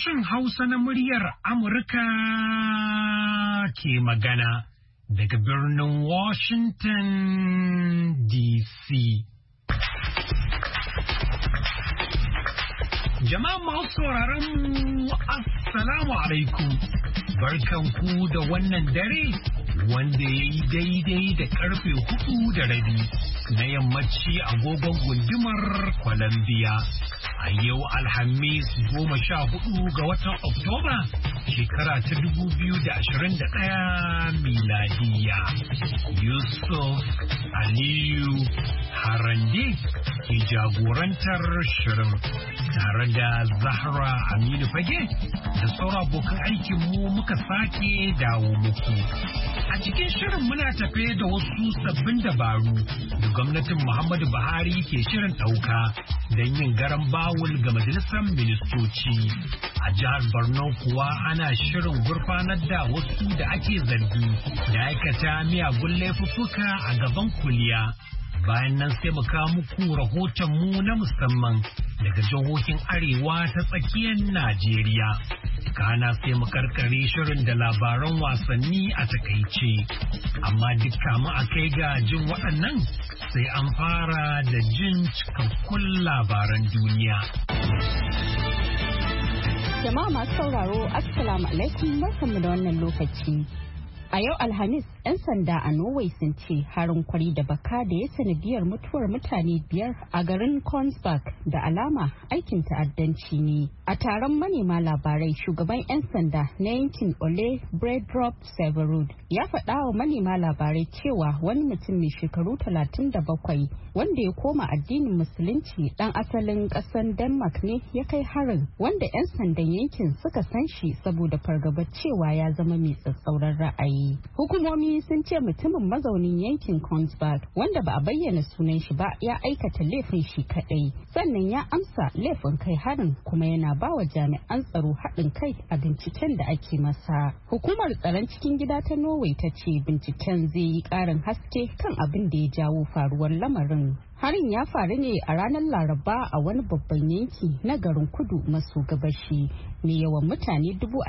Sashen Hausa na muryar Amurka ke magana daga birnin Washington DC. Jama'a masu sauraron Assalamu alaikum, barkanku da wannan dare wanda ya yi daidai da karfe 4:30 na yammaci agogon gundumar Columbia. A yau Alhamis 14 ga watan Oktoba shekara ta 2021 miladiya. Yusuf Aliyu Harande ke jagorantar shirin tare da Zahra Aminu Fage da sauran abokan aikinmu muka sake dawo muku. A cikin shirin muna tafe da wasu sabbin dabaru da gwamnatin Muhammadu Buhari ke shirin ɗauka don yin garan bawul ga majalisar ministoci. A jihar Borno kuwa ana shirin gurfanar da wasu da ake zargi da aikata miyagun laifuffuka a gaban kuliya. Bayan nan sai mu kawo muku rahoton mu na musamman daga jihohin arewa ta tsakiyar Najeriya. Kana sai mu karkare shirin da labaran wasanni a takaice. Amma dukka mu a kai ga jin waɗannan sai an fara da jin cikakkun labaran duniya. Jama'a masu sauraro, Assalamu alaikum, barkanmu da wannan lokaci. A yau Alhamis, 'yan sanda a Norway sun ce harin kwari da baka da ya sanadiyar mutuwar mutane 5 a garin Kongsberg da alama aikin ta'addanci ne. A taron manema labarai, shugaban 'yan sanda na yankin Ole Bredrup Severud ya faɗa wa manema labarai cewa wani mutum mai shekaru 37 wanda ya koma addinin musulunci ɗan asalin ƙasar Denmark ne ya kai harin, wanda 'yan sandan yankin suka san shi saboda fargabar cewa ya zama mai tsatsauran ra'ayi. Hukumomi sun ce mutumin mazaunin yankin Kongsberg wanda ba a bayyana sunan shi ba ya aikata laifin shi kadai, sannan ya amsa laifin kai harin kuma yana ba wa jami'an tsaro haɗin kai a binciken da ake masa. Hukumar tsaron cikin gida ta Norway ta ce binciken zai yi ƙarin haske kan abin da ya jawo faruwar lamarin. Harin ya faru ne a ranar Laraba a wani babban yanki na garin kudu maso gabashi mai yawan mutane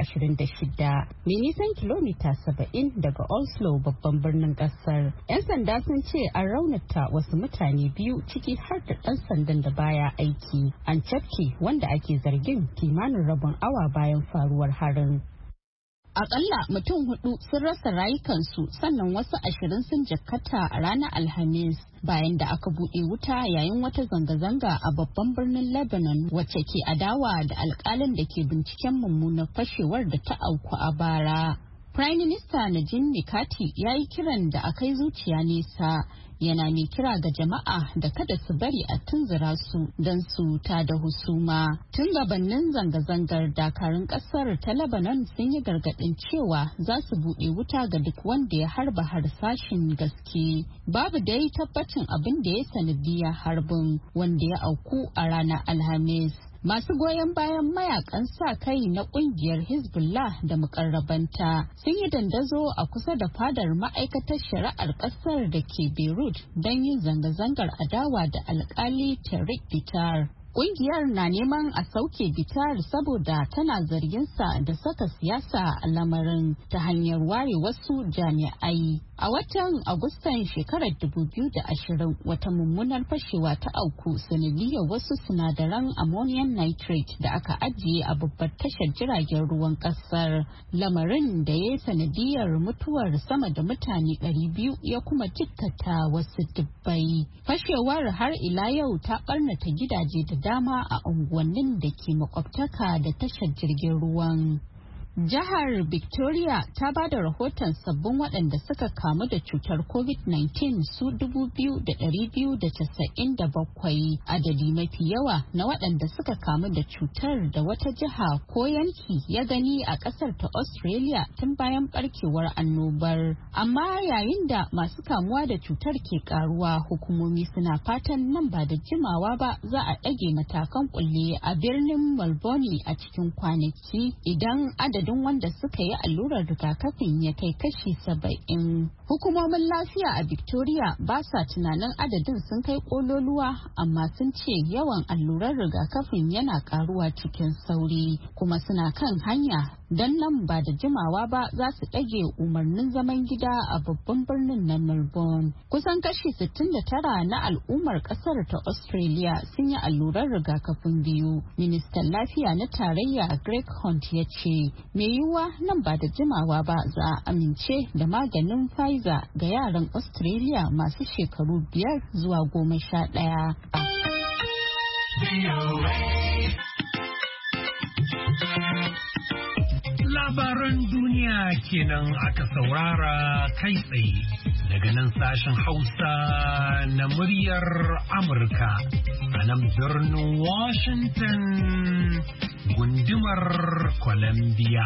26,000 mai nisan kilomita 70 daga Oslo babban birnin kasar. 'Yan sanda sun ce an raunata wasu mutane 2 ciki har da ɗan sandan da baya aiki. An cafke wanda ake zargin kimanin rabin awa bayan faruwar harin. Akalla mutum 4 sun rasa rayukansu sannan wasu 20 sun jikkata a ranar Alhamis bayan da aka buɗe wuta yayin wata zanga-zanga a babban birnin Lebanon wacce ke adawa da alƙalin da ke binciken mummunar fashewar da ta auku a bara. Prime Minister Najib Mikati ya yi kiran da a kai zuciya nesa, yana mai kira ga jama'a da kada su bari a tunzura su don su ta da husuma. Tun gabanin zanga-zangar, dakarun kasar ta Lebanon sun yi gargaɗin cewa za su buɗe wuta ga duk wanda ya harba harsashin gaske. Babu da yi tabbacin abin da ya sanadiyar harbin wanda ya auku a ranar Alhamis. Masu goyon bayan mayakan sa kai na kungiyar Hezbollah da mukarrabanta sun yi dandazo a kusa da fadar ma'aikatar shari'ar kasar da ke Beirut don yin zanga-zangar adawa da alkali Tariq Bitar. Ƙungiyar na neman a sauke Bitar saboda tana zarginsa da saka siyasa a lamarin ta hanyar ware wasu jami'ai. A watan Agustan shekarar 2020 wata mummunar fashewa ta auku sanadiyar wasu sinadaran ammonium nitrate da aka ajiye a babbar tashar jiragen ruwan kasar. Lamarin da ya yi sanadiyar mutuwar sama da mutane 200 ya kuma jikkata wasu dubbai. Fashewar har ila yau ta ɓarnata gidaje da dama a unguwannin da ke makwabtaka da tashar jirgin ruwan. Jihar Victoria ta ba da rahoton sabbin waɗanda suka kamu da cutar COVID-19 su 2,297, adadi mafi yawa na waɗanda suka kamu da cutar da wata jiha ko yanki ya gani a ƙasar ta Australia tun bayan ɓarkewar annobar. Amma yayin da masu kamuwa da cutar ke ƙaruwa, hukumomi suna fatan nan ba da jimawa ba za a ɗage matakan kulle a birnin Melbourne a cikin kwanaki idan adadin adadin wanda suka yi allurar rigakafin ya kai kashi 70. Hukumomin lafiya a Victoria ba sa tunanin adadin sun kai kololuwa, amma sun ce yawan allurar rigakafin yana karuwa cikin sauri, kuma suna kan hanya don nan ba da jimawa ba za su ɗage umarnin zaman gida a babban birnin na Melbourne. Kusan kashi 69 na al'ummar ƙasar ta Australia sun yi allurar rigakafin biyu. Ministan lafiya na tarayya Greg Hunt ya ce mai yiwuwa nan ba da jimawa ba za a amince da maganin Pfizer ga yaran Australia masu shekaru 5 zuwa 11. Labaran duniya kenan aka saurara kai tsaye daga nan sashen Hausa na muryar Amurka a nan birnin Washington gundumar Columbia.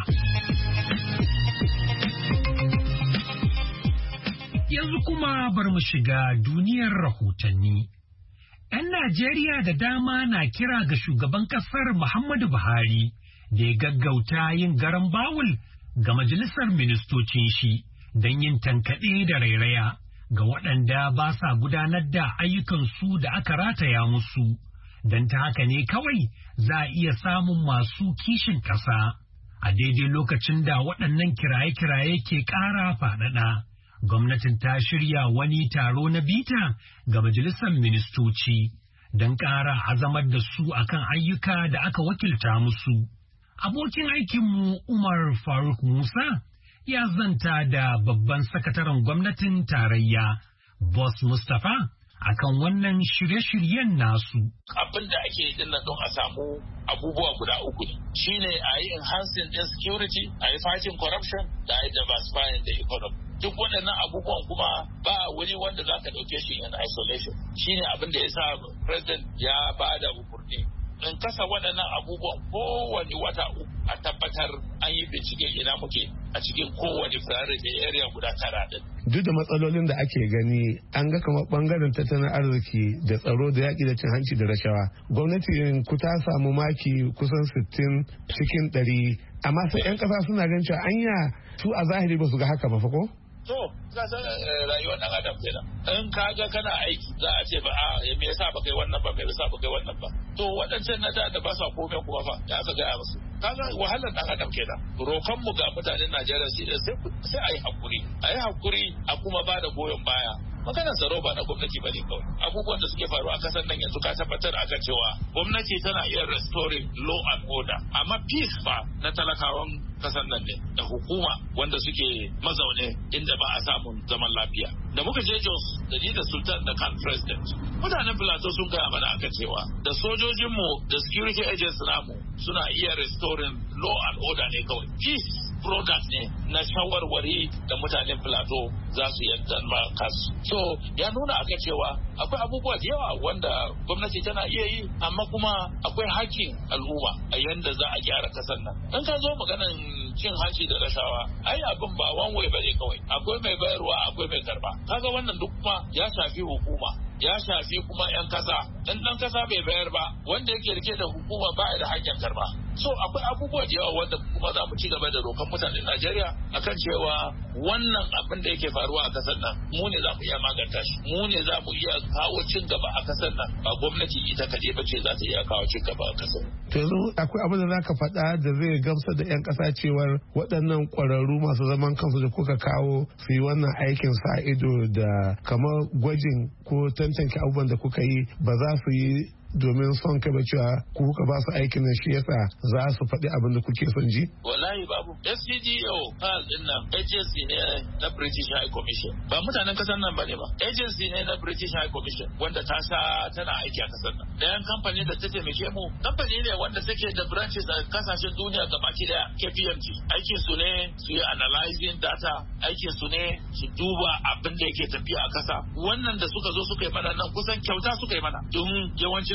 Yanzu kuma bar mu shiga duniyar rahotanni. 'Yan Najeriya da dama na kira ga shugaban ƙasar Muhammadu Buhari da ya gaggauta yin garan bawul ga majalisar ministocin shi don yin tankaɗe da rairaya ga waɗanda ba sa gudanar da ayyukansu da aka rataya musu, don ta haka ne kawai za a iya samun masu kishin ƙasa. A daidai lokacin da waɗannan kiraye-kiraye ke ƙara faɗaɗa, gwamnatin ta shirya wani taro na bita ga majalisar ministoci don ƙara azamar da su akan ayyuka da aka wakilta musu. Abokin aikinmu Umar Faruk Musa ya zanta da babban sakataren gwamnatin tarayya, Boss Mustapha, akan wannan shirye-shiryen nasu. Abin da ake yi dinnan don a samu abubuwa guda uku ne. Shi ne a yi enhancing din security, a yi fighting corruption, da a yi diversifying the economy. Duk waɗannan abubuwan kuma ba wani wanda za ka ɗauke shi in isolation. Shi ne abin da ya sa President ya ba da umarni. In kasa waɗannan abubuwan kowane wata uku a tabbatar an yi bincike ina muke a cikin kowane priority area guda 9 din. Duk da matsalolin da ake gani an ga kamar bangaren tattalin arziki da tsaro da yaƙi da cin hanci da rashawa. Gwamnati ku ta samu maki kusan 60 cikin 100, amma sai 'yan ƙasa suna ganin cewa anya su a zahiri ba su ga haka ba fa ko? To, ka san rayuwar ɗan adam kenan. In ka ga kana aiki za a ce ba me yasa ba kai wannan ba, me yasa ba kai wannan ba. To waɗancan na da ba sa komai kuma fa da aka gaya musu. Kaga wahalar ɗan adam kenan. Rokan mu ga mutanen Najeriya sai a yi hakuri. A yi hakuri a kuma ba da goyon baya. Maganar tsaro ba na gwamnati ba ne kawai. Abubuwan da suke faruwa a kasar nan yanzu ka tabbatar a kan cewa gwamnati tana iya restoring law and order. Amma peace ba na talakawan kasar nan ne da hukuma wanda suke mazaune inda ba a samun zaman lafiya. Da muka je Jos da ni da Sultan da kan President, mutanen Plateau sun gaya mana aka cewa da sojojinmu da security agents namu suna iya restoring law and order ne kawai. Peace product ne na shawarwari da mutanen Plateau za su yadda ma kasu. So ya nuna aka cewa akwai abubuwa da yawa wanda gwamnati tana iya yi, amma kuma akwai hakkin al'umma a yanda za a gyara kasar nan. In ka zo maganan cin hanci da rashawa, ai abin ba one way bane kawai. Akwai mai bayarwa, akwai mai karba. Kaga wannan duk kuma ya shafi hukuma, ya shafi kuma 'yan kasa. In ɗan kasa bai bayar ba, wanda yake rike da hukuma ba da hanyar karba. So akwai abubuwa da yawa wanda kuma za mu ci gaba da rokan mutanen Najeriya akan cewa wannan abin da yake faruwa a kasar nan mu ne za mu iya maganta shi, mu ne za mu iya kawo cin gaba a kasar nan, ba gwamnati ita kaɗai ba ce za ta iya kawo cin gaba a kasar. To yanzu akwai abin da za ka faɗa da zai gamsar da 'yan ƙasa cewar waɗannan ƙwararru masu zaman kansu da kuka kawo su yi wannan aikin sa ido da kamar gwajin ko tantance abubuwan da kuka yi ba za su yi domin son ka ba cewa ku kuka ba su aikin nan shi yasa za su faɗi abin da kuke son ji? Wallahi babu. SCDO PAL din nan agency ne na British High Commission. Ba mutanen kasar nan bane ba. Agency ne na British High Commission wanda ta sa tana aiki a kasar nan. Dayan kamfani da ta taimake mu, kamfani ne wanda take da branches a kasashen duniya gabaki daya, KPMG. Aikin su ne su yi analyzing data, aikin su ne su duba abin da yake tafiya a kasa. Wannan da suka zo suka yi mana nan kusan kyauta suka yi mana. Don yawancin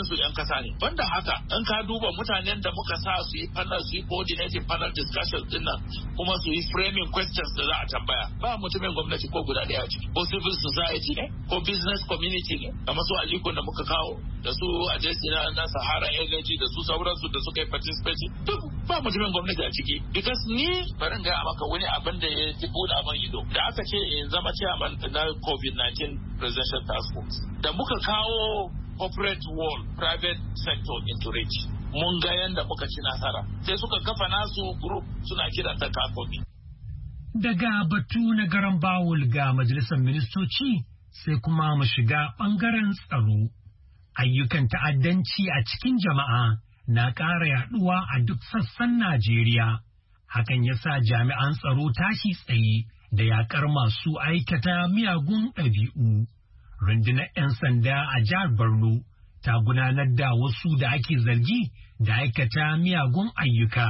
su 'yan kasa ne. Banda haka in ka duba mutanen da muka sa su yi panel, su yi coordinating panel discussions din nan, kuma su yi framing questions da za a tambaya, ba mutumin gwamnati ko guda daya ciki, ko civil society ne, ko business community ne, kamar su Aliko da muka kawo, da su Ajesi na Sahara Energy, da su sauransu da suka yi participation, duk ba mutumin gwamnati a ciki. Because ni barin gaya maka wani abin da ya fi buɗa man ido, da aka ce in zama chairman na COVID-19 presidential task force, da muka kawo corporate world, private sector into reach, mun ga yanda muka ci nasara. Sai suka kafa nasu group suna kiranta kakobi. Daga batu na garan bawul ga majalisar ministoci sai kuma mu shiga ɓangaren tsaro. Ayyukan ta'addanci a cikin jama'a na ƙara yaɗuwa a duk sassan Najeriya. Hakan ya sa jami'an tsaro tashi tsaye da yaƙar masu aikata miyagun ɗabi'u. Rundunar 'yan sanda a jihar Borno ta gudanar da wasu da ake zargi da aikata miyagun ayyuka.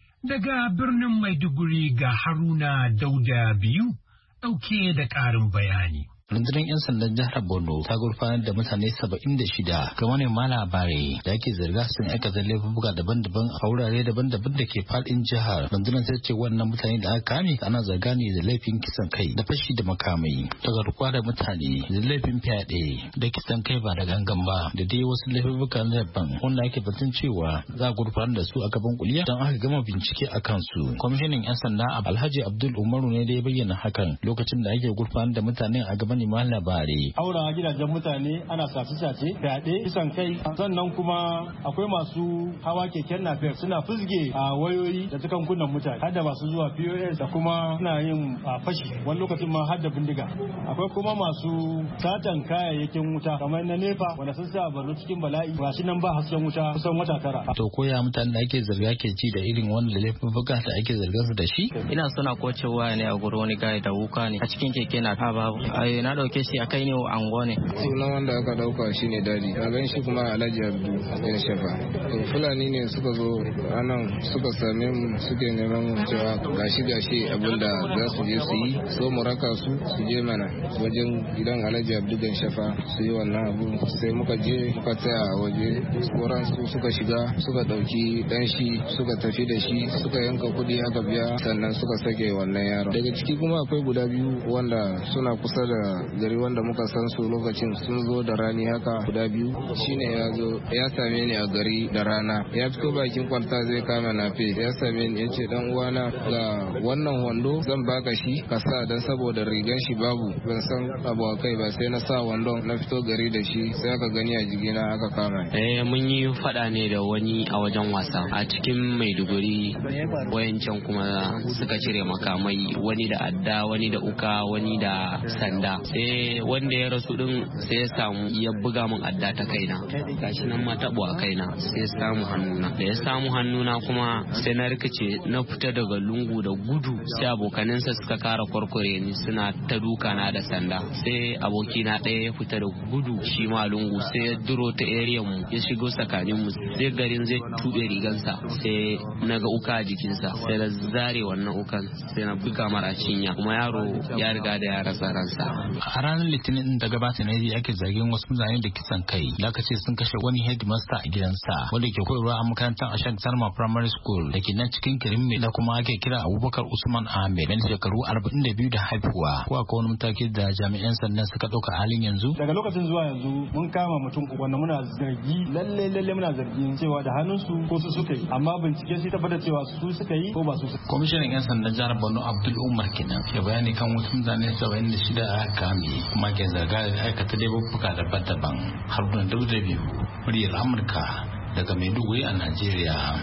Daga birnin Maiduguri ga Haruna Dauda biyu ɗauke da ƙarin bayani. Rundunar 'yan sandan jihar Borno ta gurfanar da mutane 76 ga manema labarai da ake zarga sun aikata laifuka daban-daban a wurare daban-daban da ke fadin jihar. Rundunar ta ce wannan mutane da aka kame ana zarga ne da laifin kisan kai da fashi da makamai, ta garkuwa da mutane da laifin fyaɗe da kisan kai ba da gangan ba da dai wasu laifuka na daban wanda ake batun cewa za a gurfanar da su a gaban kuliya don aka gama bincike a kansu. Kwamishinan 'yan sanda Alhaji Abdul Umaru ne da ya bayyana hakan lokacin da ake gurfanar da mutane a gaban neman labari. Aura gidajen mutane ana sace-sace, fyaɗe, kisan kai, sannan kuma akwai masu hawa keken napep suna fuzge a wayoyi da tukankunan mutane, har da masu zuwa POS da kuma suna yin fashi, wani lokacin ma har da bindiga. Akwai kuma masu satan kayayyakin wuta kamar na nefa wanda sun sa Borno cikin bala'i, ba shi nan ba hasken wuta kusan wata tara. To koya mutane da ake zarga ke ci da irin wanda laifuka da ake zarga su da shi? Ina suna kocewa ne a gurin wani gaya da wuka ne a cikin keke na babu. Na dauke shi a kai ne ango ne. Sunan wanda aka dauka shi ne Dadi. Na gan shi kuma Alhaji Abdu ya shafa. Fulani ne suka zo anan suka same mu suke neman cewa gashi abinda za su je su yi, so mu raka su je mana wajen gidan Alhaji Abdu gan shafa su yi wannan abu. Sai muka je muka tsaya a waje, sauran su suka shiga suka dauki dan shi suka tafi da shi suka yanka kudi aka biya sannan suka sake wannan yaro. Daga ciki kuma akwai guda biyu wanda suna kusa da gari wanda muka san su lokacin sun zo da rani haka guda biyu. Shine ya zo ya same ni a gari da rana, ya fito bakin kwalta zai kama nafe, ya same ni yace dan uwana ga wannan wando zan baka shi ka sa dan saboda rigan shi babu, ban san abu kai ba, sai na sa wandon na fito gari da shi sai aka gani a jigina aka kama. Mun yi fada ne da wani a wajen wasa a cikin Maiduguri, wayancan kuma suka cire makamai, wani da adda, wani da uka, wani da sanda. Sai wanda ya rasu din sai ya samu ya buga min adda ta kaina, gashi nan ma tabo a kaina, sai ya samu hannuna. Da ya samu hannuna kuma sai na rikice na fita daga lungu da gudu, sai abokanansa suka kara kwarkware ni suna ta duka na da sanda. Sai abokina ɗaya ya fita da gudu shi ma lungu, sai ya duro ta area mu ya shigo tsakanin mu, sai garin zai tube rigansa sai na ga uka a jikinsa, sai na zare wannan ukan sai na buga mara cinya, kuma yaro ya riga da ya rasa ransa. A ranar Litinin da gabata ne ake zargin wasu mutane da kisan kai da aka ce sun kashe wani headmaster a gidansa wanda ke koyarwa a makarantar Ashad Salma Primary School da ke nan cikin Kirimme da kuma ake kira Abubakar Usman Ahmed dan shekaru 42 da haihuwa. Ko akwai wani mataki da jami'an sandan suka ɗauka halin yanzu? Daga lokacin zuwa yanzu mun kama mutum wanda muna zargi lalle muna zargin cewa da hannunsu ko su suka yi, amma bincike shi tabbatar cewa su suka yi ko ba su suka yi. Kwamishinan 'yan sandan jihar Borno Abdul Umar kenan ke bayani kan wasu mutane 76 a kame kuma ke zarga da aikata laifuka daban-daban. Haruna Dauda biyu, muryar Amurka daga Maiduguri a Najeriya.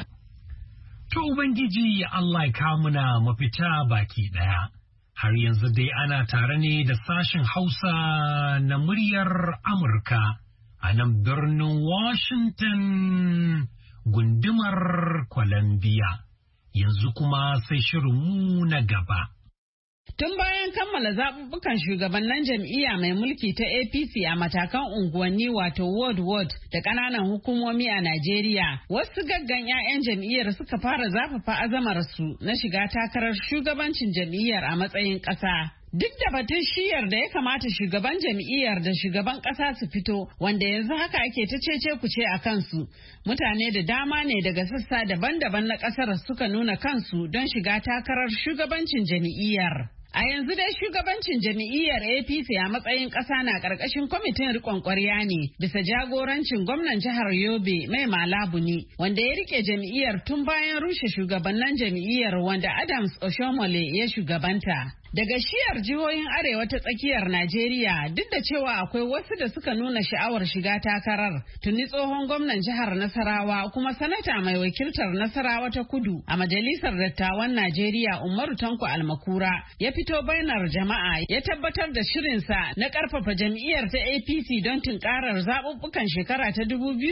To Ubangiji Allah ya kamuna mafita baki ɗaya. Har yanzu dai ana tare ne da sashen Hausa na muryar Amurka a nan birnin Washington gundumar Columbia. Yanzu kuma sai shirinmu na gaba. Tun bayan kammala zaɓuɓɓukan shugabannin jam'iyya mai mulki ta APC a matakan unguwanni wato ward da ƙananan hukumomi a Najeriya, wasu gaggan 'ya'yan jam'iyyar suka fara zafafa azamarsu na shiga takarar shugabancin jam'iyyar a matsayin ƙasa. Duk da batun shiyar da ya kamata shugaban jam'iyyar da shugaban ƙasa su fito, wanda yanzu haka ake ta cece kuce a kansu, mutane da dama ne daga sassa daban-daban na ƙasar suka nuna kansu don shiga takarar shugabancin jam'iyyar. A yanzu dai shugabancin jam'iyyar APC a matsayin ƙasa na ƙarƙashin kwamitin riƙon ƙwarya ne bisa jagorancin gwamnan jihar Yobe Mai Malabu ne, wanda ya rike jam'iyyar tun bayan rushe shugabannin jam'iyyar wanda Adams Oshomole ya shugabanta. Daga shiyar jihohin arewa ta tsakiyar Najeriya, duk da cewa akwai wasu da suka nuna sha'awar shiga takarar, tuni tsohon gwamnan jihar Nasarawa kuma sanata mai wakiltar Nasarawa ta Kudu a Majalisar Dattawan Najeriya Umaru Tanko Almakura ya fito bainar jama'a ya tabbatar da shirinsa na karfafa jam'iyyar ta APC don tunkarar zaɓuɓɓukan shekara ta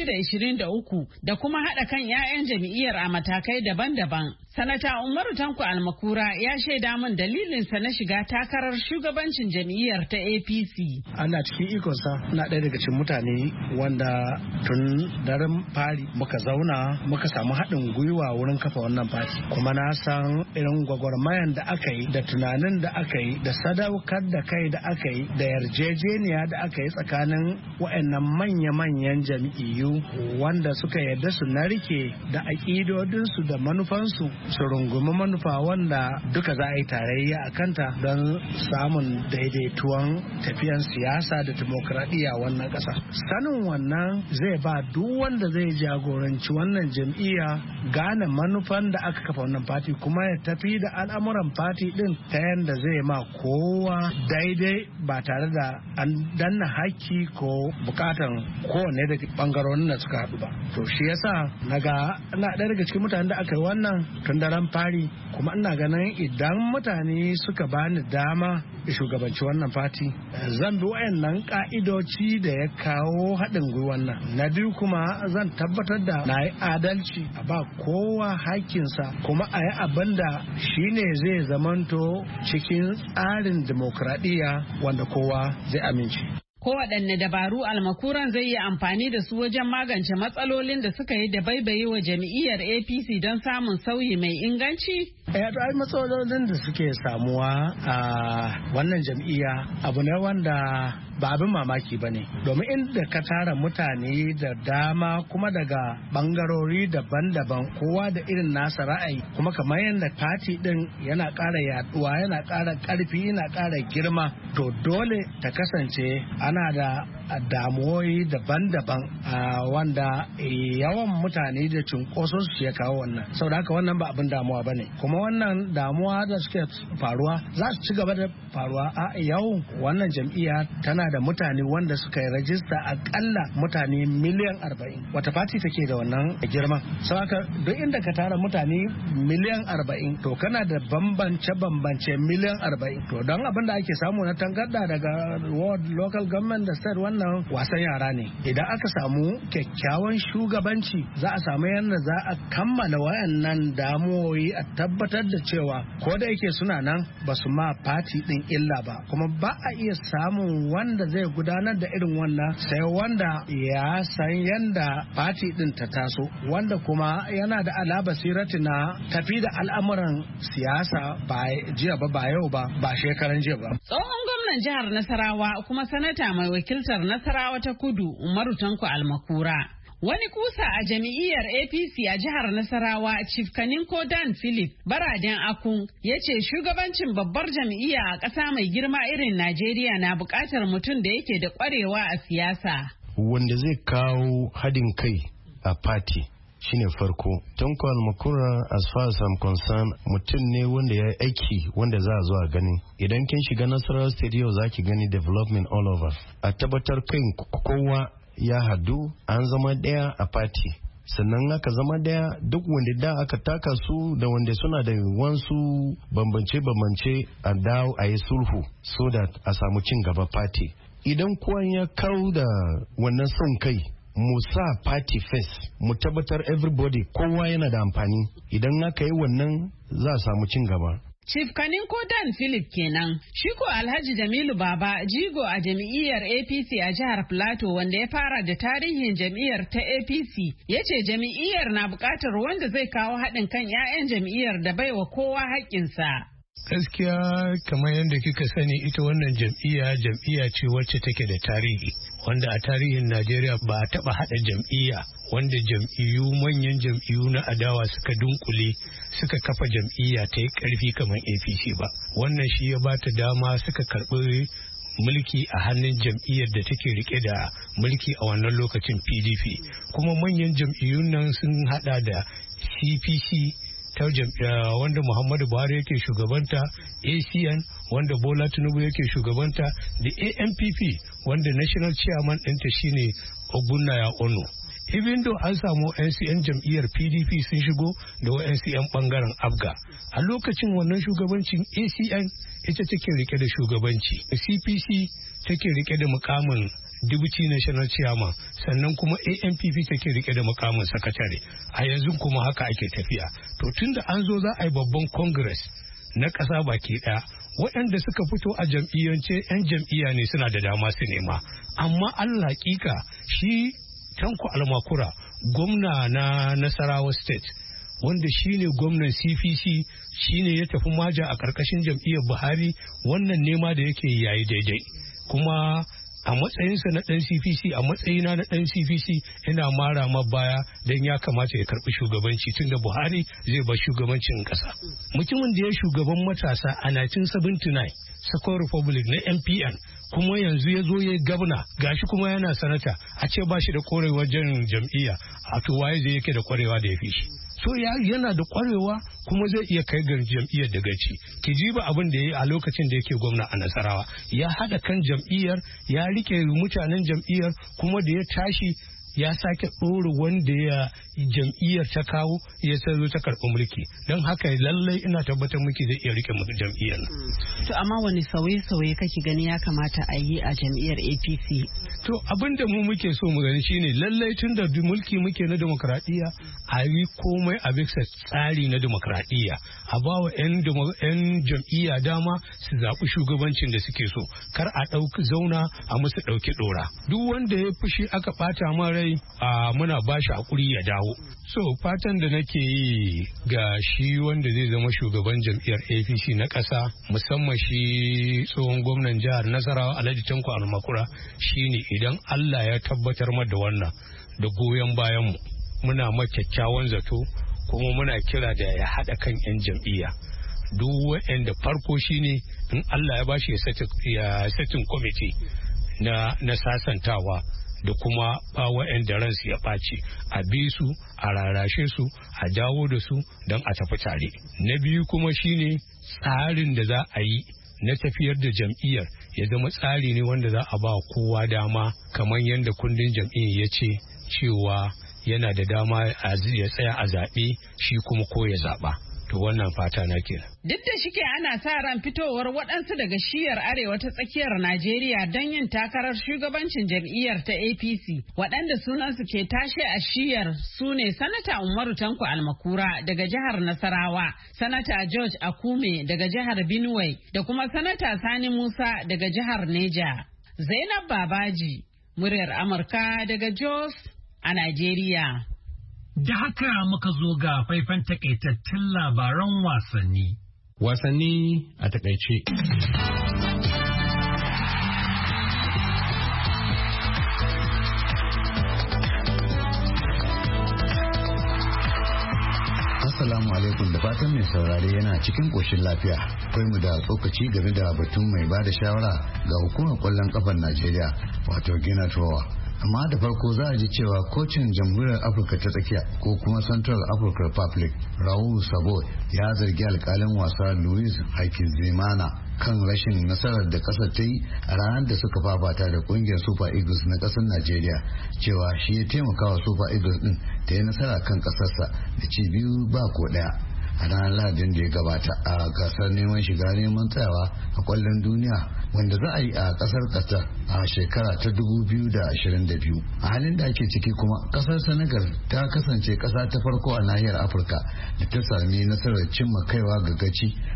2023 da kuma haɗa kan 'ya'yan jam'iyyar a matakai daban-daban. Sanata Umaru Tanko Almakura ya shaida min dalilinsa na shiga takarar shugabancin jam'iyyar ta APC. Ana cikin ikonsa na ɗaya daga cikin mutane wanda tun daren fari muka zauna muka samu haɗin gwiwa wurin kafa wannan fati. Kuma na san irin gwagwarmayan da aka yi da tunanin da aka yi da sadaukar da kai da aka yi da yarjejeniya da aka yi tsakanin waɗannan manya-manyan jam'iyyu wanda suka yarda su narke da aƙidodinsu da manufansu su rungumi manufa wanda duka za a yi tarayya a kanta don samun daidaituwan tafiyan siyasa da demokradiyya wannan ƙasa. Sanin wannan zai ba duk wanda zai jagoranci wannan jam'iyya gane manufan da aka kafa wannan fati kuma ya tafi da al'amuran fati din ta yadda zai ma kowa daidai ba tare da an danna haƙƙi ko bukatan kowane daga bangarorin da suka haɗu ba. To shi yasa naga ina ɗaya daga cikin mutanen da aka yi wannan tun daren fari kuma ina ganin idan mutane suka bani dama shugabanci wannan fati zan bi wayannan ka'idoci da ya kawo haɗin gwiwan nan. Na biyu kuma zan tabbatar da na yi adalci a ba kowa hakinsa kuma a yi abin da shi ne zai zamanto cikin tsarin demokradiyya wanda kowa zai amince. Kowaɗanne dabaru Almakuran zai yi amfani da su wajen magance matsalolin da suka yi da baibaye wa jam'iyyar APC don samun sauyi mai inganci? Ai matsalolin da suke samuwa a wannan jam'iyya abu ne wanda ba abin mamaki ba ne, domin inda ka tara mutane da dama kuma daga bangarori daban-daban kowa da irin nasa ra'ayi kuma kamar yadda fati din yana ƙara yaduwa yana ƙara ƙarfi yana ƙara girma to dole ta kasance ana da damuwoyi daban-daban wanda yawan mutane da cunkoso su ya kawo wannan saboda haka wannan ba abin damuwa ba ne kuma wannan damuwa da suke faruwa za su ci gaba da faruwa a yau wannan jam'iyya tana da mutane wanda suka yi rajista akalla mutane miliyan 40 wata fati take da wannan girman sau haka duk inda ka tara mutane miliyan 40 to kana da bambance miliyan 40 to don abin da ake samu na tangarda daga ward local government da state wannan wasan yara ne idan aka samu kyakkyawan shugabanci za a samu yadda za a kammala wayannan damuwoyi a tabbatar da cewa ko da yake suna nan ba su ma fati din illa ba kuma ba a iya samun wanda zai gudanar da irin wannan sai wanda ya san yadda fati din ta taso wanda kuma yana da alabasirati na tafi da al'amuran siyasa ba jiya ba yau ba shekaran jiya ba. Tsohon gwamnan jihar Nasarawa kuma sanata mai wakiltar Nasarawa ta Kudu Umaru Tanko Almakura. Wani kusa a jam'iyyar APC a jihar Nasarawa Chief Kaninko Dan Philip Baraden Akun ya ce shugabancin babbar jam'iyya a ƙasa mai girma irin Najeriya na buƙatar mutum da yake da ƙwarewa a siyasa. Wanda zai kawo haɗin kai a party shine farko. Tanko Almakura as far as I'm concerned mutum ne wanda ya yi aiki wanda za a zo a gani. Idan kin shiga Nasarawa Stadium za ki gani development all over. A tabbatar kai kowa ya hadu an zama daya a party sannan aka zama daya duk wanda da aka taka su da wanda suna da wansu bambance a dawo a yi sulhu so that a samu cin gaba party idan kowa ya kawo da wannan son kai mu sa party first mu tabbatar everybody kowa yana da amfani idan aka yi wannan za a samu cin gaba. Chief Kaninko Dan Philip kenan. Shi ko Alhaji Jamilu Baba jigo a jam'iyyar APC a jihar Plateau wanda ya fara da tarihin jam'iyyar ta APC ya ce jam'iyyar na buƙatar wanda zai kawo haɗin kan 'ya'yan jam'iyyar da baiwa kowa haƙƙinsa. Gaskiya kamar yadda kika sani ita wannan jam'iyya ce wacce take da tarihi, wanda a tarihin Najeriya ba a taɓa haɗa jam'iyya wanda manyan jam'iyyu na adawa suka dunkule suka kafa jam'iyya ta yi ƙarfi kamar APC ba. Wannan shi ya bata dama suka karɓi mulki a hannun jam'iyyar da take rike da mulki a wannan lokacin PDP. Kuma manyan jam'iyyun nan sun haɗa da CPC ta wanda Muhammadu Buhari yake shugabanta, ACN wanda Bola Tinubu yake shugabanta, da ANPP wanda national chairman ɗinta shine Ogbonnaya Ono. Even though an samu NCN jam'iyyar PDP sun shigo da NCN bangaren Abga. A lokacin wannan shugabancin ACN ita take rike da shugabanci. CPC take rike da mukamin Deputy National Chairman, sannan kuma ANPP take rike da mukamin sakatare. A yanzu kuma haka ake tafiya. To tunda an zo za a yi babban Congress na ƙasa baki ɗaya, waɗanda suka fito a jam'iyyance 'yan jam'iyya ne suna da dama su nema. Amma Allah hakika shi Tanko Almakura, gwamna na Nasarawa State, wanda shine gwamnan CPC, shine ya tafi maja a ƙarƙashin jam'iyyar Buhari, wannan nema da yake yayi daidai. Kuma a matsayinsa na ɗan CPC, a matsayina na ɗan CPC, ina mara ma baya don ya kamata ya karɓi shugabanci tun da Buhari zai bar shugabancin ƙasa. Mutumin da ya shugaban matasa a 1979, Second Republic na MPN, kuma yanzu ya zo ya gabna, gashi kuma yana sanata, a ce ba shi da ƙwarewar jan jam'iyya, a to waye zai yake da ƙwarewa da ya fi shi. So yana da kwarewa kuma zai iya kai ga jam'iyyar da gaci. Ki ji ba abin da ya yi a lokacin da yake gwamna a Nasarawa. Ya haɗa kan jam'iyyar, ya rike mutanen jam'iyyar, kuma da ya tashi ya sake ɗora wanda ya jam'iyyar ta kawo ya zo ta karɓi mulki. Don haka lallai ina tabbatar miki zai iya rike jam'iyyar. To amma wani sauye-sauye kake gani ya kamata a yi a jam'iyyar APC? To abin da mu muke so mu gani shine lallai tun da mulki muke na demokradiyya a yi komai a bisa tsari na demokradiyya, a ba wa 'yan jam'iyya dama su zaɓi shugabancin da suke so, kar a zauna a musu ɗauki ɗora. Duk wanda ya fushi aka ɓata man rai muna ba shi haƙuri ya dawo. So fatan da nake yi ga shi wanda zai zama shugaban jam'iyyar APC na ƙasa, musamman shi tsohon gwamnan jihar Nasarawa Alhaji Tanko Almakura, shine idan Allah ya tabbatar da wannan da goyon bayanmu, muna ma kyakkyawan zato kuma muna kira da ya haɗa kan 'yan jam'iyya. Duk waɗanda farko shine in Allah ya bashi ya satin kwamiti na sasantawa da kuma waɗanda ransu ya ɓaci, a bi su, a rarashe su, a dawo da su don a tafi tare. Na biyu kuma shine tsarin da za a yi na tafiyar da jam'iyyar ya zama tsari ne wanda za a ba kowa dama, kamar yadda kundin jam'iyyar ya ce cewa yana da dama ya tsaya a zaɓe shi kuma ko ya zaɓa. To wannan fata na kenan. Duk da shike ana sa ran fitowar waɗansu daga shiyar arewa ta tsakiyar Najeriya don yin takarar shugabancin jam'iyyar ta APC, waɗanda sunansu ke tashe a shiyar su ne Sanata Umaru Tanko Almakura daga jihar Nasarawa, Sanata George Akume daga jihar Benue da kuma Sanata Sani Musa daga jihar Neja. Zainab Babaji, muryar Amurka daga Jos a Najeriya. Da haka muka zo ga faifan takaitattun labaran wasanni. Wasanni a takaice. Assalamu alaikum, da fatan mai saurare yana cikin ƙoshin lafiya. Akwai mu da tsokaci game da batun mai ba da shawara ga hukumar ƙwallon ƙafar Najeriya, wato Gina Towa. Amma da farko za a ji cewa kocin jamhuriyar Afirka ta tsakiya ko kuma Central African Republic Raul Sabot ya zargi alkalin wasa Luis Hakizimana kan rashin nasarar da kasar ta yi a ranar da suka fafata da kungiyar Super Eagles na kasar Najeriya, cewa shi ya taimaka wa Super Eagles din ta yi nasara kan kasarsa da ci 2-1 a ranar Lahadin da ya gabata a gasar neman shiga neman tsayawa a kwallon duniya wanda za a yi a kasar Qatar a shekara ta 2022. A halin da ake ciki kuma kasar Senegal ta kasance kasa ta farko a nahiyar Afirka da ta sami nasarar cimma kaiwa ga gaci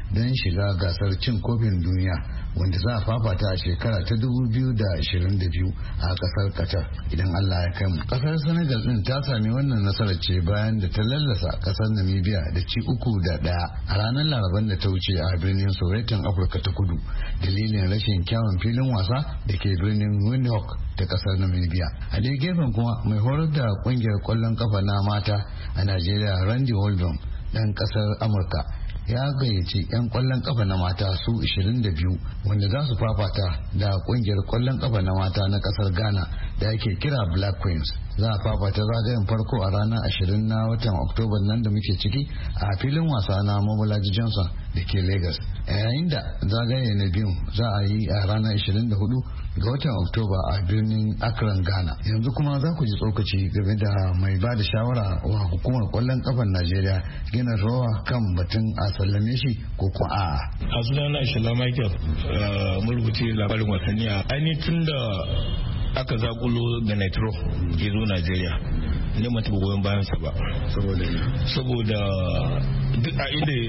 don shiga gasar cin kofin duniya wanda za a fafata a shekara ta 2022 a kasar Qatar idan Allah ya kai mu. Kasar Senegal din ta sami wannan nasarar ce bayan da ta lallasa kasar Namibia da ci 3-1 a ranar Laraban da ta wuce a birnin Soweto, Afirka ta Kudu, dalilin rashin kyawun filin wasa da ke birnin Windhoek ta kasar Namibia. A dai gefen kuma mai horar da kungiyar kwallon kafa na mata a Najeriya, Randy Oldham dan kasar Amurka, ya gayyaci 'yan kwallon kafa na mata su 22 wanda za su fafata da kungiyar kwallon kafa na mata na kasar Ghana da ake kira Black Queens. Za a fafata zagayen farko a ranar 20 na watan Oktoba nan da muke ciki a filin wasa na Mobolaji Johnson da ke Lagos, yayin da zagaye na biyu za a yi a ranar 24 ga watan Oktoba a birnin Accra, Ghana. Yanzu kuma za ku ji tsokaci game da mai ba da shawara wa hukumar kwallon kafan Najeriya, Gina Rowa, kan batun a sallame shi ko kuma a'a. A sunana Ishala Michael, marubuci labarin wasanni a ainihin tun da aka zakulo da Nitro ya zo Najeriya, ne mata goyon bayansa ba, saboda duk a inda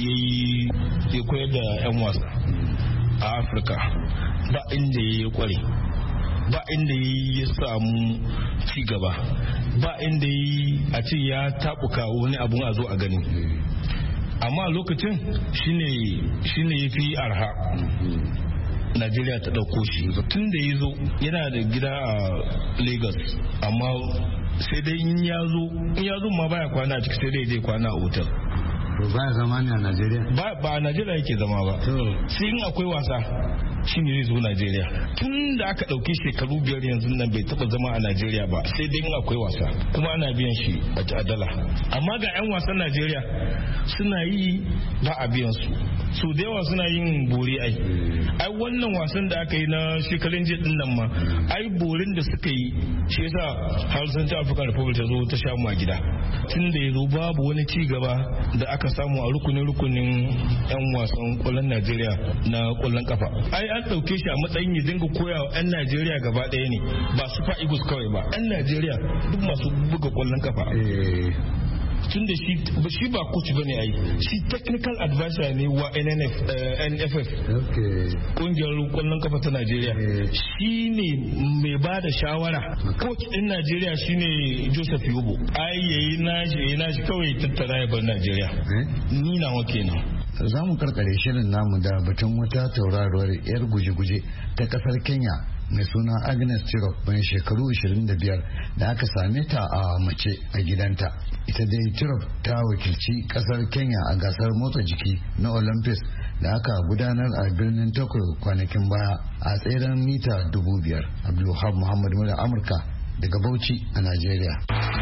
ya koyar da 'yan wasa a Afirka ba inda ya kware, ba inda ya samu ci gaba, ba inda a ce ya tabuka wani abun a zo a gani. Amma lokacin shine ya fi arha Najeriya ta ɗauko shi tun da ya zo yana da gida a Lagos, amma sai dai in ya zo ma baya kwana a ciki, sai dai zai kwana a otal. Baya zama ne a Najeriya? Ba a Najeriya yake zama ba, sai in akwai wasa shi ne zai zo Najeriya. Tun da aka ɗauki shekaru 5 yanzu nan bai taɓa zama a Najeriya ba, sai dai in akwai wasa, kuma ana biyan shi a dala. Amma ga 'yan wasan Najeriya suna yi ba a biyan su da yawa suna yin bore. Ai wannan wasan da aka yi na shekarun jiya din nan ma, ai borin da suka yi shi yasa har sun ta African Republic ta zo ta sha mu a gida. Tun da ya zo babu wani ci gaba da aka samu a rukunin 'yan wasan kwallon Najeriya na kwallon kafa. Ai an ɗauke shi a matsayin ya dinga koya wa 'yan Najeriya gaba ɗaya ne, ba su Eagles kawai ba, 'yan Najeriya duk masu buga kwallon kafa. Tun da shi ba coach ba ne, ai shi technical advisor ne wa NFF, kungiyar kwallon kafa ta Najeriya. Shi ne mai ba da shawara. Coach din Najeriya shine Joseph Yobo. Ai yayi nashi kawai tattara ya bar Najeriya. Ni nawa kenan. Za mu karkare shirin namu da batun wata tauraruwar 'yar guje-guje ta kasar Kenya mai suna Agnes Tirop, mai shekaru 25 da aka same ta a mace a gidanta. Ita dai Tirop ta wakilci kasar Kenya a gasar motsa jiki na Olympics da aka gudanar a birnin Tokyo kwanakin baya a tseren mita 5,000. Abdulwahab Muhammad Mura, Amurka, daga Bauchi a Najeriya.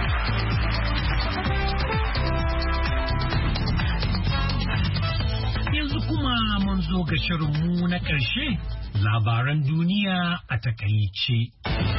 Kuma mun zo ga shirinmu na ƙarshe, labaran duniya a takaice.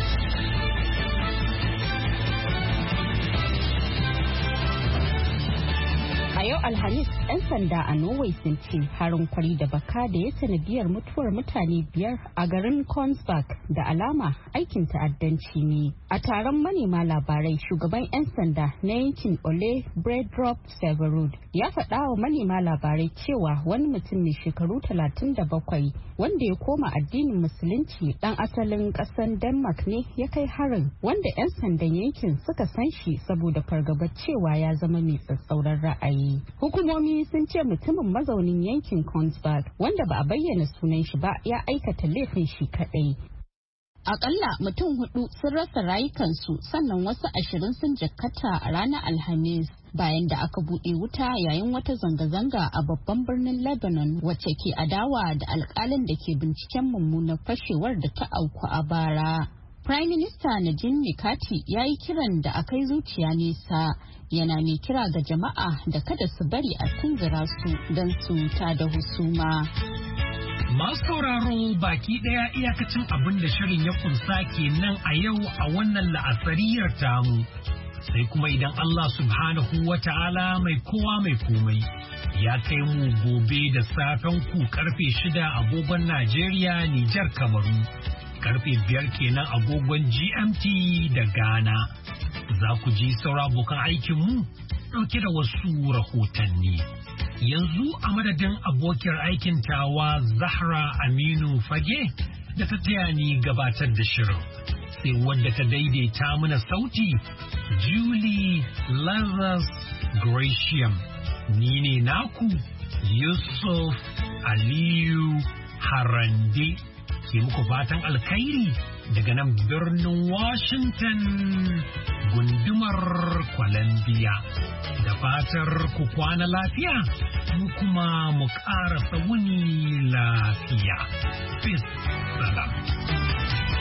A yau Alhamis, 'yan sanda a Norway sun ce harin kwari da baka da ya sanadiyar mutuwar mutane 5 a garin Kongsberg da alama aikin ta'addanci ne. A taron manema labarai, shugaban 'yan sanda na yankin Ole Bredrup Severud ya faɗa wa manema labarai cewa wani mutum mai shekaru 37 wanda ya koma addinin musulunci dan asalin ƙasar Denmark ne ya kai harin, wanda 'yan sandan yankin suka san shi saboda fargabar cewa ya zama mai tsatsauran ra'ayi. Hukumomi sun ce mutumin mazaunin yankin Kongsberg wanda ba a bayyana sunan shi ba ya aikata laifin shi kadai. Akalla mutum 4 sun rasa rayukansu, sannan wasu 20 sun jikkata a ranar Alhamis bayan da aka buɗe wuta yayin wata zanga-zanga a babban birnin Lebanon wacce ke adawa da alƙalin da ke binciken mummunar fashewar da ta auku a bara. Prime Minister Najib Mikati ya yi kiran da a kai zuciya nesa, yana mai kira ga jama'a da kada su bari a tunzura su don su da husuma. Masu sauraro baki ɗaya iyakacin abin da shirin ya kunsa kenan a yau a wannan la'asariyar tamu. Sai kuma idan Allah subhanahu wa ta'ala mai kowa mai komai ya kai mu gobe da safen ku karfe 6 agogon Najeriya, Nijar, Kamaru. Karfe 5 kenan agogon GMT da Ghana. Za ku ji saura abokan aikinmu ɗauke da wasu rahotanni. Yanzu a madadin abokiyar aikin tawa Zahra Aminu Fage da ta taya ni gabatar da shirin. Sai wadda ta daidaita mana sauti Julie Lazarus Gratiam. Ni ne naku Yusuf Aliyu Harande ke muku fatan alkhairi daga nan birnin Washington gundumar Columbia. Da fatar ku kwana lafiya, mu kuma mu ƙara wuni lafiya. Peace, salam.